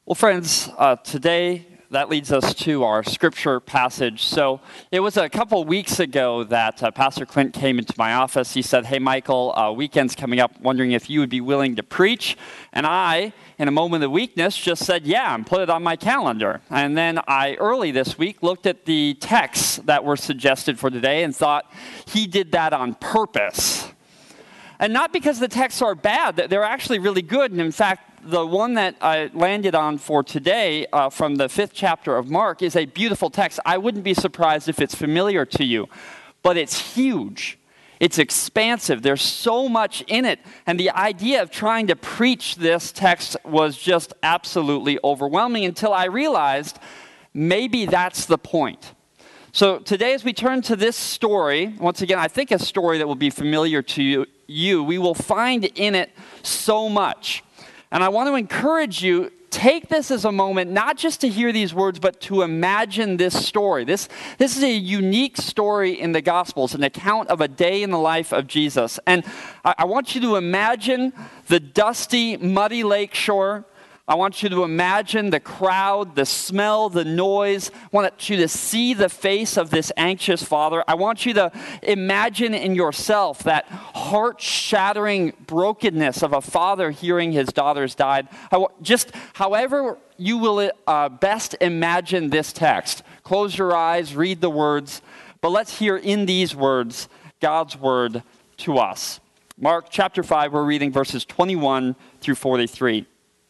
Well, friends, today that leads us to our scripture passage. So it was a couple weeks ago that Pastor Clint came into my office. He said, "Hey, Michael, weekend's coming up, wondering if you would be willing to preach." And I, in a moment of weakness, just said, "Yeah," and put it on my calendar. And then I, early this week, looked at the texts that were suggested for today and thought he did that on purpose. And not because the texts are bad, they're actually really good. And in fact, the one that I landed on for today from the 5th chapter of Mark is a beautiful text. I wouldn't be surprised if it's familiar to you, but it's huge. It's expansive. There's so much in it. And the idea of trying to preach this text was just absolutely overwhelming until I realized maybe that's the point. So today, as we turn to this story, once again, I think a story that will be familiar to you, we will find in it so much. And I want to encourage you, take this as a moment, not just to hear these words, but to imagine this story. This is a unique story in the Gospels, an account of a day in the life of Jesus. And I want you to imagine the dusty, muddy lake shore. I want you to imagine the crowd, the smell, the noise. I want you to see the face of this anxious father. I want you to imagine in yourself that heart-shattering brokenness of a father hearing his daughter's died. Just however you will best imagine this text. Close your eyes, read the words, but let's hear in these words God's word to us. Mark chapter 5, we're reading verses 21 through 43.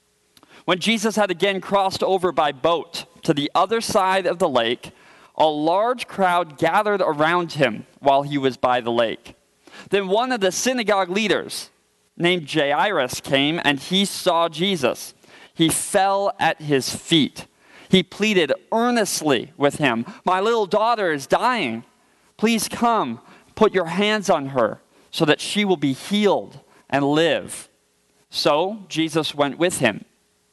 When Jesus had again crossed over by boat to the other side of the lake, a large crowd gathered around him while he was by the lake. Then one of the synagogue leaders, named Jairus, came, and he saw Jesus. He fell at his feet. He pleaded earnestly with him, "My little daughter is dying. Please come, put your hands on her, so that she will be healed and live." So Jesus went with him.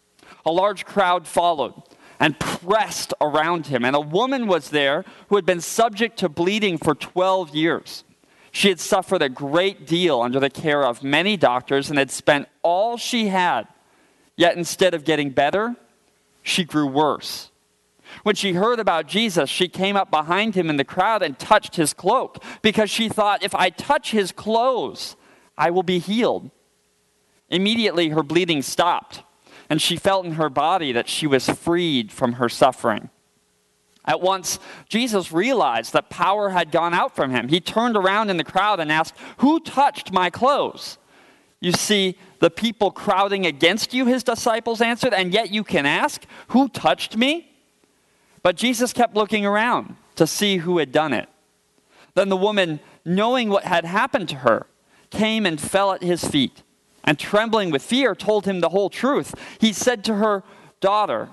A large crowd followed and pressed around him. And a woman was there who had been subject to bleeding for 12 years. She had suffered a great deal under the care of many doctors and had spent all she had. Yet instead of getting better, she grew worse. When she heard about Jesus, she came up behind him in the crowd and touched his cloak, because she thought, "If I touch his clothes, I will be healed." Immediately her bleeding stopped, and she felt in her body that she was freed from her suffering. At once, Jesus realized that power had gone out from him. He turned around in the crowd and asked, "Who touched my clothes?" "You see the people crowding against you," his disciples answered, "and yet you can ask, 'Who touched me?'" But Jesus kept looking around to see who had done it. Then the woman, knowing what had happened to her, came and fell at his feet, and trembling with fear, told him the whole truth. He said to her, "Daughter,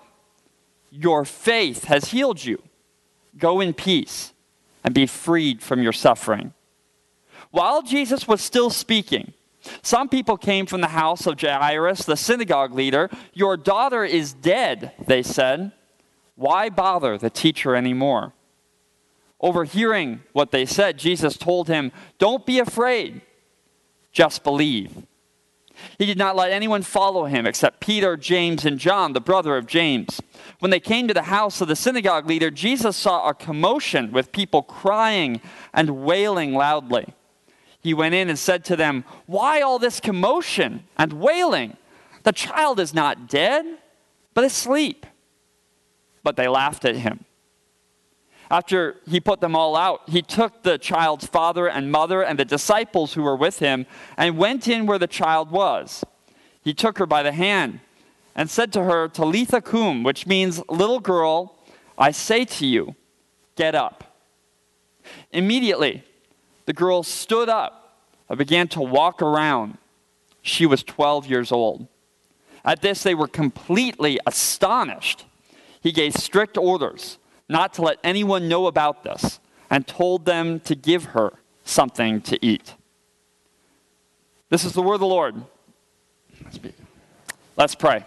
your faith has healed you. Go in peace and be freed from your suffering." While Jesus was still speaking, some people came from the house of Jairus, the synagogue leader. "Your daughter is dead," they said. "Why bother the teacher anymore?" Overhearing what they said, Jesus told him, "Don't be afraid, just believe." He did not let anyone follow him except Peter, James, and John, the brother of James. When they came to the house of the synagogue leader, Jesus saw a commotion with people crying and wailing loudly. He went in and said to them, "Why all this commotion and wailing? The child is not dead, but asleep." But they laughed at him. After he put them all out, he took the child's father and mother and the disciples who were with him and went in where the child was. He took her by the hand and said to her, "Talitha cum," which means, "Little girl, I say to you, get up." Immediately, the girl stood up and began to walk around. She was 12 years old. At this, they were completely astonished. He gave strict orders not to let anyone know about this, and told them to give her something to eat. This is the word of the Lord. Let's pray.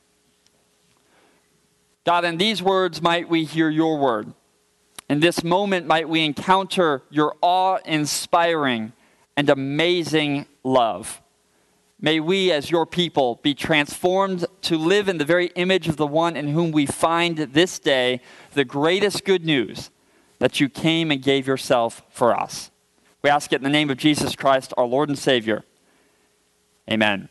God, in these words might we hear your word. In this moment might we encounter your awe-inspiring and amazing love. May we, as your people, be transformed to live in the very image of the one in whom we find this day the greatest good news, that you came and gave yourself for us. We ask it in the name of Jesus Christ, our Lord and Savior. Amen.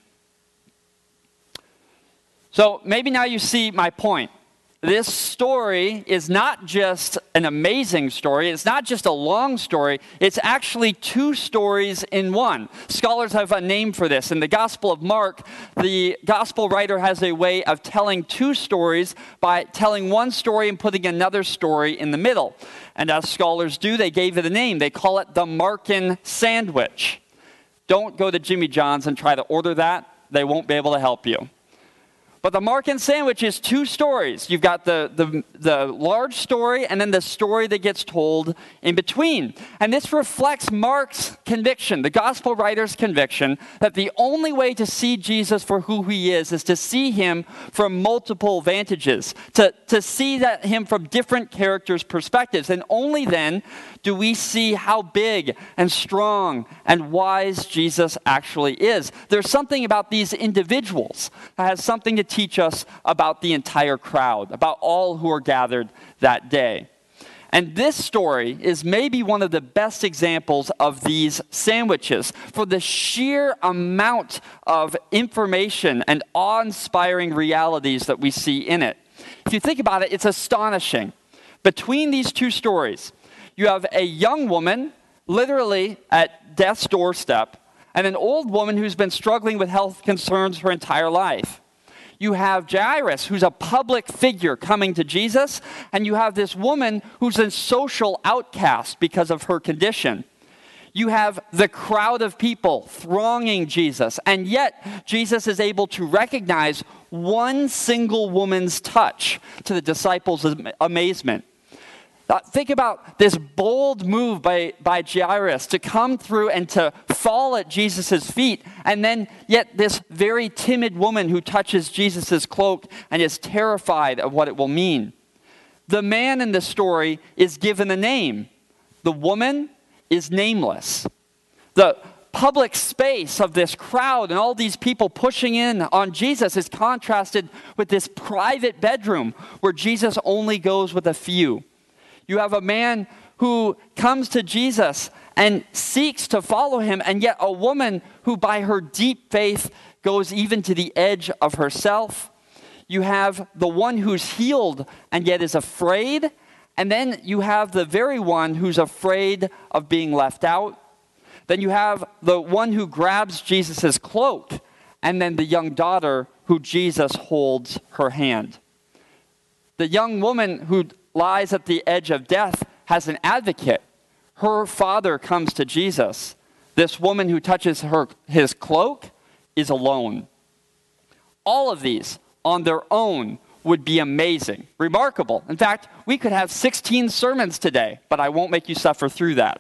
So maybe now you see my point. This story is not just an amazing story. It's not just a long story. It's actually two stories in one. Scholars have a name for this. In the Gospel of Mark, the gospel writer has a way of telling two stories by telling one story and putting another story in the middle. And as scholars do, they gave it a name. They call it the Markan sandwich. Don't go to Jimmy John's and try to order that. They won't be able to help you. But the Markan sandwich is two stories. You've got the large story and then the story that gets told in between. And this reflects Mark's conviction, the gospel writer's conviction, that the only way to see Jesus for who he is to see him from multiple vantages, to see him from different characters' perspectives. And only then do we see how big and strong and wise Jesus actually is. There's something about these individuals that has something to teach us about the entire crowd, about all who are gathered that day. And this story is maybe one of the best examples of these sandwiches for the sheer amount of information and awe-inspiring realities that we see in it. If you think about it, it's astonishing. Between these two stories, you have a young woman literally at death's doorstep and an old woman who's been struggling with health concerns her entire life. You have Jairus, who's a public figure coming to Jesus, and you have this woman who's a social outcast because of her condition. You have the crowd of people thronging Jesus, and yet Jesus is able to recognize one single woman's touch to the disciples' amazement. Think about this bold move by Jairus to come through and to fall at Jesus' feet, and then yet this very timid woman who touches Jesus' cloak and is terrified of what it will mean. The man in the story is given a name. The woman is nameless. The public space of this crowd and all these people pushing in on Jesus is contrasted with this private bedroom where Jesus only goes with a few. You have a man who comes to Jesus and seeks to follow him, and yet a woman who by her deep faith goes even to the edge of herself. You have the one who's healed and yet is afraid, and then you have the very one who's afraid of being left out. Then you have the one who grabs Jesus' cloak, and then the young daughter who Jesus holds her hand. The young woman who lies at the edge of death has an advocate. Her father comes to Jesus. This woman who touches his cloak is alone. All of these on their own would be amazing, remarkable. In fact, we could have 16 sermons today, but I won't make you suffer through that.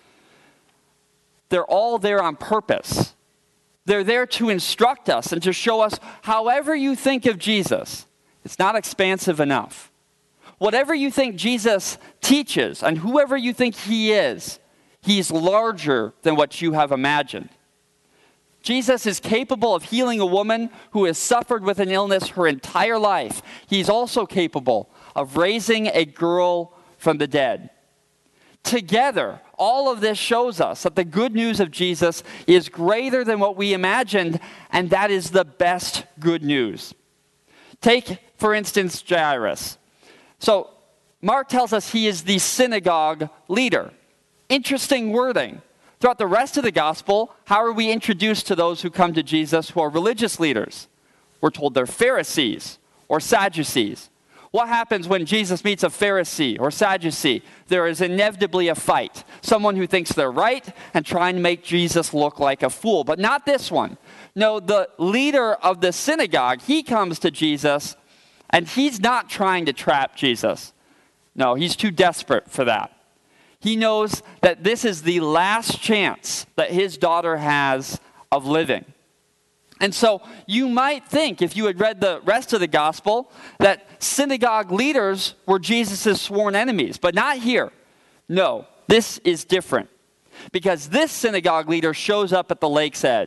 They're all there on purpose. They're there to instruct us and to show us however you think of Jesus, it's not expansive enough. Whatever you think Jesus teaches and whoever you think he is, he's larger than what you have imagined. Jesus is capable of healing a woman who has suffered with an illness her entire life. He's also capable of raising a girl from the dead. Together, all of this shows us that the good news of Jesus is greater than what we imagined, and that is the best good news. Take, for instance, Jairus. So, Mark tells us he is the synagogue leader. Interesting wording. Throughout the rest of the gospel, how are we introduced to those who come to Jesus who are religious leaders? We're told they're Pharisees or Sadducees. What happens when Jesus meets a Pharisee or Sadducee? There is inevitably a fight. Someone who thinks they're right and trying to make Jesus look like a fool. But not this one. No, the leader of the synagogue, he comes to Jesus, and he's not trying to trap Jesus. No, he's too desperate for that. He knows that this is the last chance that his daughter has of living. And so you might think, if you had read the rest of the gospel, that synagogue leaders were Jesus' sworn enemies, but not here. No, this is different. Because this synagogue leader shows up at the lake's edge.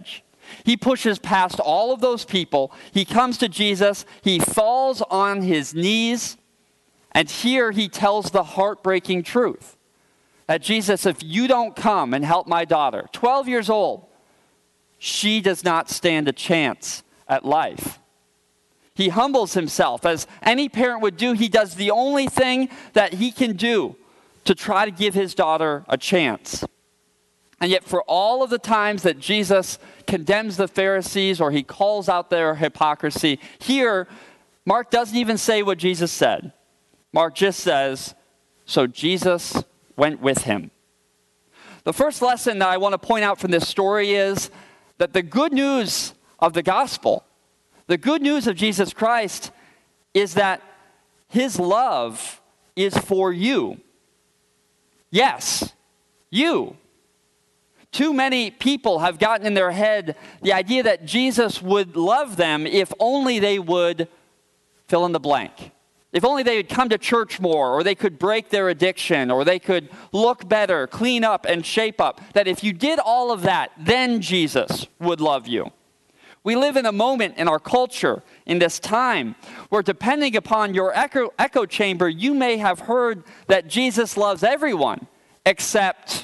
He pushes past all of those people. He comes to Jesus. He falls on his knees. And here he tells the heartbreaking truth that Jesus, if you don't come and help my daughter, 12 years old, she does not stand a chance at life. He humbles himself. As any parent would do, he does the only thing that he can do to try to give his daughter a chance. And yet for all of the times that Jesus condemns the Pharisees or he calls out their hypocrisy, here Mark doesn't even say what Jesus said. Mark just says, so Jesus went with him. The first lesson that I want to point out from this story is that the good news of the gospel, the good news of Jesus Christ, is that his love is for you. Yes, you. Too many people have gotten in their head the idea that Jesus would love them if only they would fill in the blank. If only they would come to church more, or they could break their addiction, or they could look better, clean up, and shape up. That if you did all of that, then Jesus would love you. We live in a moment in our culture, in this time, where depending upon your echo chamber, you may have heard that Jesus loves everyone, except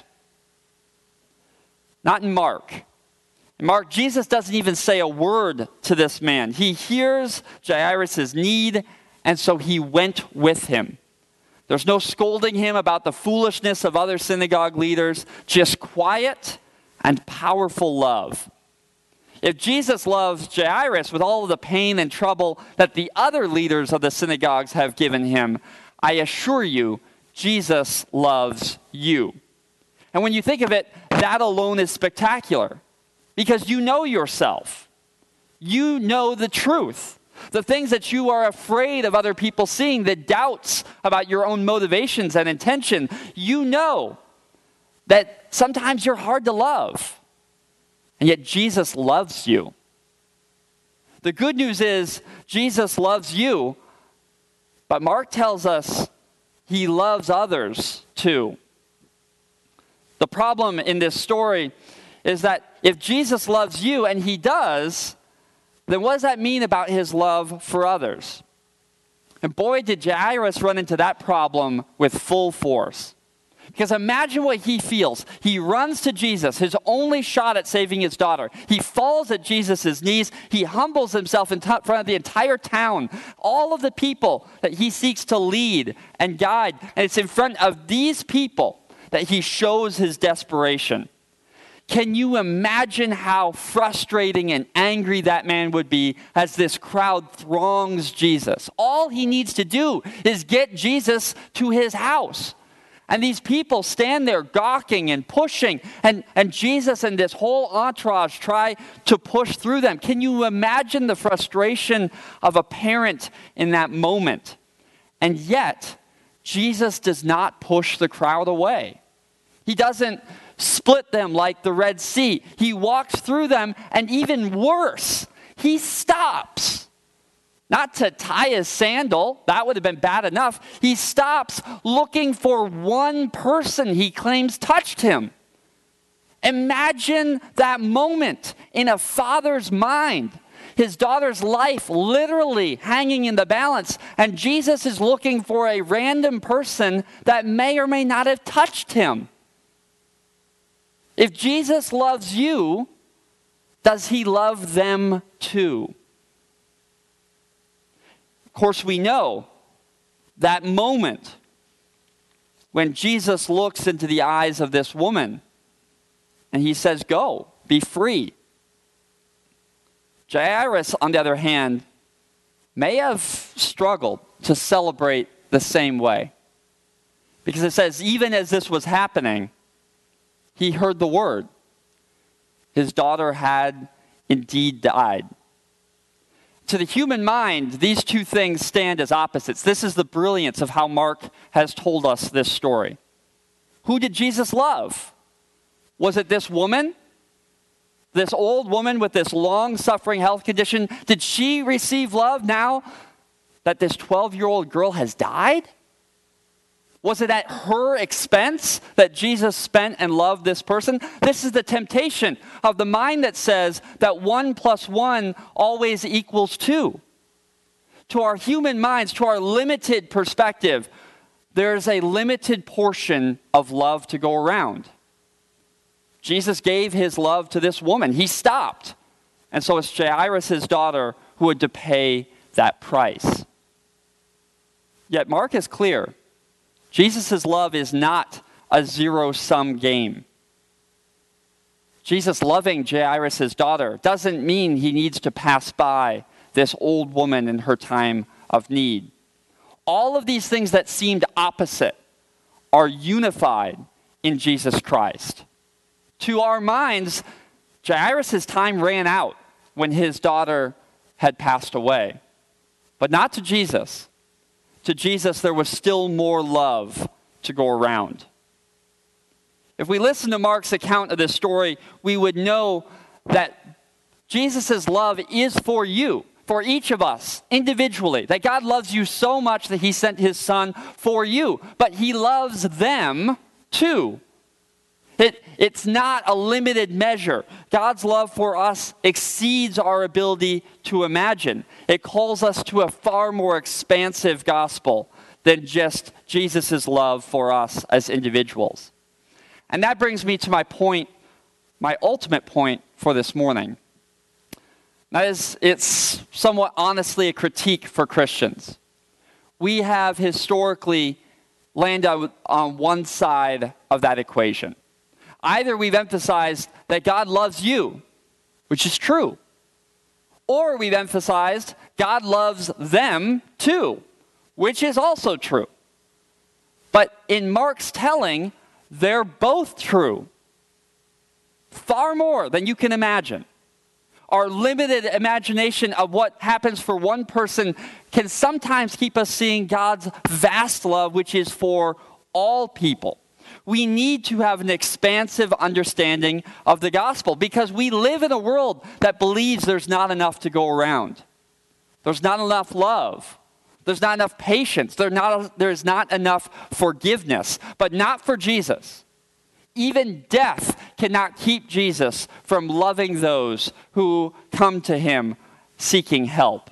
not in Mark. In Mark, Jesus doesn't even say a word to this man. He hears Jairus' need, and so he went with him. There's no scolding him about the foolishness of other synagogue leaders, just quiet and powerful love. If Jesus loves Jairus with all of the pain and trouble that the other leaders of the synagogues have given him, I assure you, Jesus loves you. And when you think of it, that alone is spectacular. Because you know yourself. You know the truth. The things that you are afraid of other people seeing, the doubts about your own motivations and intention, you know that sometimes you're hard to love. And yet Jesus loves you. The good news is Jesus loves you, but Mark tells us he loves others too. The problem in this story is that if Jesus loves you, and he does, then what does that mean about his love for others? And boy, did Jairus run into that problem with full force. Because imagine what he feels. He runs to Jesus, his only shot at saving his daughter. He falls at Jesus' knees. He humbles himself in front of the entire town, all of the people that he seeks to lead and guide. And it's in front of these people that he shows his desperation. Can you imagine how frustrating and angry that man would be as this crowd throngs Jesus? All he needs to do is get Jesus to his house. And these people stand there gawking and pushing, and Jesus and this whole entourage try to push through them. Can you imagine the frustration of a parent in that moment? And yet, Jesus does not push the crowd away. He doesn't split them like the Red Sea. He walks through them, and even worse, he stops. Not to tie his sandal, that would have been bad enough. He stops looking for one person he claims touched him. Imagine that moment in a father's mind. His daughter's life literally hanging in the balance, and Jesus is looking for a random person that may or may not have touched him. If Jesus loves you, does he love them too? Of course, we know that moment when Jesus looks into the eyes of this woman and he says, "Go, be free." Jairus, on the other hand, may have struggled to celebrate the same way. Because it says, even as this was happening, he heard the word. His daughter had indeed died. To the human mind, these two things stand as opposites. This is the brilliance of how Mark has told us this story. Who did Jesus love? Was it this woman? This old woman with this long-suffering health condition? Did she receive love now that this 12-year-old girl has died? Was it at her expense that Jesus spent and loved this person? This is the temptation of the mind that says that 1 + 1 always equals 2. To our human minds, to our limited perspective, there's a limited portion of love to go around. Jesus gave his love to this woman. He stopped. And so it's Jairus' daughter who had to pay that price. Yet Mark is clear. Jesus' love is not a zero-sum game. Jesus loving Jairus' daughter doesn't mean he needs to pass by this old woman in her time of need. All of these things that seemed opposite are unified in Jesus Christ. To our minds, Jairus' time ran out when his daughter had passed away. But not to Jesus. To Jesus, there was still more love to go around. If we listen to Mark's account of this story, we would know that Jesus' love is for you, for each of us individually. That God loves you so much that he sent his son for you. But he loves them too. It's not a limited measure. God's love for us exceeds our ability to imagine. It calls us to a far more expansive gospel than just Jesus' love for us as individuals. And that brings me to my point, my ultimate point for this morning. That is, it's somewhat honestly a critique for Christians. We have historically landed on one side of that equation. Either we've emphasized that God loves you, which is true, or we've emphasized God loves them too, which is also true. But in Mark's telling, they're both true. Far more than you can imagine. Our limited imagination of what happens for one person can sometimes keep us seeing God's vast love, which is for all people. We need to have an expansive understanding of the gospel because we live in a world that believes there's not enough to go around. There's not enough love. There's not enough patience. There's not enough forgiveness, but not for Jesus. Even death cannot keep Jesus from loving those who come to him seeking help.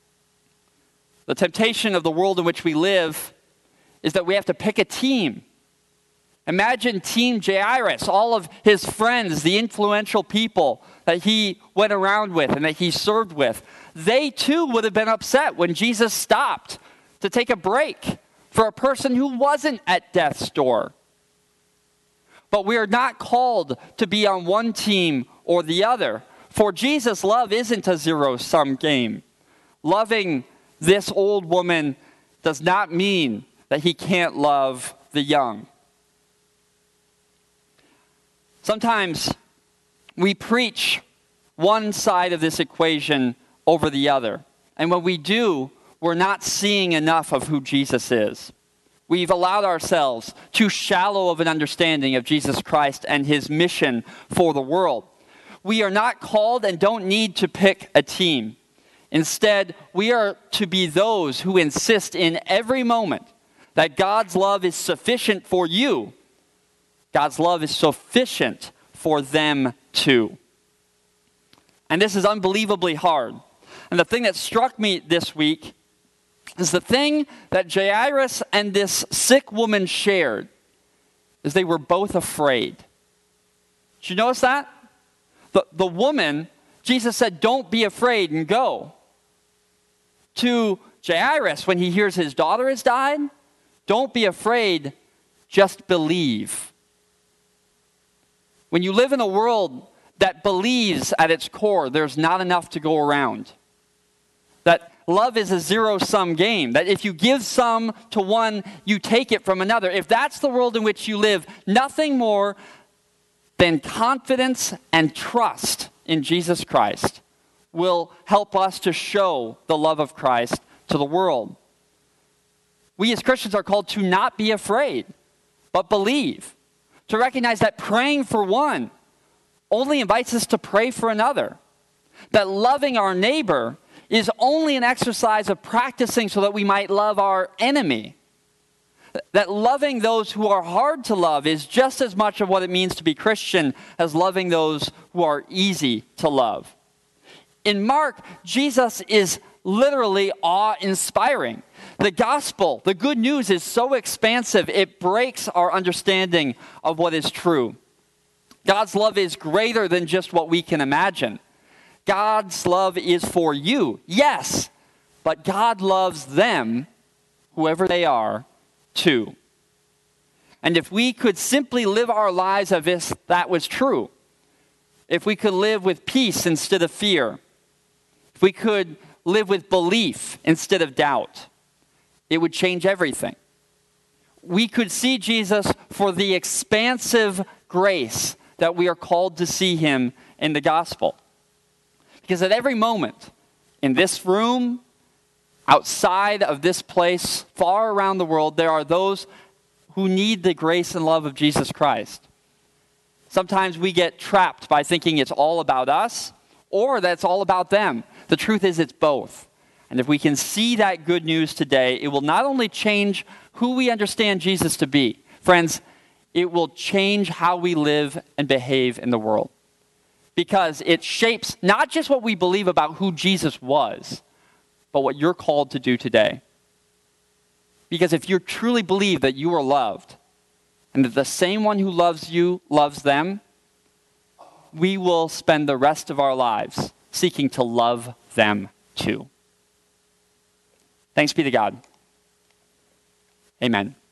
The temptation of the world in which we live is that we have to pick a team. Imagine Team Jairus, all of his friends, the influential people that he went around with and that he served with. They too would have been upset when Jesus stopped to take a break for a person who wasn't at death's door. But we are not called to be on one team or the other. For Jesus' love isn't a zero-sum game. Loving this old woman does not mean that he can't love the young. Sometimes we preach one side of this equation over the other. And when we do, we're not seeing enough of who Jesus is. We've allowed ourselves too shallow of an understanding of Jesus Christ and his mission for the world. We are not called and don't need to pick a team. Instead, we are to be those who insist in every moment that God's love is sufficient for you. God's love is sufficient for them too. And this is unbelievably hard. And the thing that struck me this week is the thing that Jairus and this sick woman shared is they were both afraid. Did you notice that? The woman, Jesus said, don't be afraid and go. To Jairus, when he hears his daughter has died, don't be afraid, just believe. When you live in a world that believes at its core there's not enough to go around, that love is a zero-sum game, that if you give some to one, you take it from another. If that's the world in which you live, nothing more than confidence and trust in Jesus Christ will help us to show the love of Christ to the world. We as Christians are called to not be afraid, but believe. To recognize that praying for one only invites us to pray for another. That loving our neighbor is only an exercise of practicing so that we might love our enemy. That loving those who are hard to love is just as much of what it means to be Christian as loving those who are easy to love. In Mark, Jesus is literally awe-inspiring. The gospel, the good news, is so expansive, it breaks our understanding of what is true. God's love is greater than just what we can imagine. God's love is for you, yes, but God loves them, whoever they are, too. And if we could simply live our lives as if that was true, if we could live with peace instead of fear, if we could live with belief instead of doubt, it would change everything. We could see Jesus for the expansive grace that we are called to see him in the gospel. Because at every moment, in this room, outside of this place, far around the world, there are those who need the grace and love of Jesus Christ. Sometimes we get trapped by thinking it's all about us or that it's all about them. The truth is it's both. And if we can see that good news today, it will not only change who we understand Jesus to be, friends, it will change how we live and behave in the world. Because it shapes not just what we believe about who Jesus was, but what you're called to do today. Because if you truly believe that you are loved, and that the same one who loves you loves them, we will spend the rest of our lives seeking to love them too. Thanks be to God. Amen.